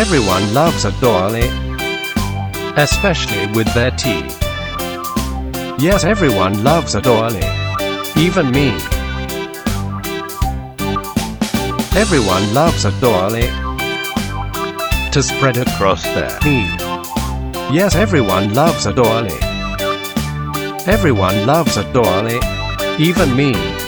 Everyone loves a doily, especially with their teeth. Yes, everyone loves a doily, even me. Everyone loves a doily to spread across their knee. Yes, everyone loves a doily. Everyone loves a doily, even me.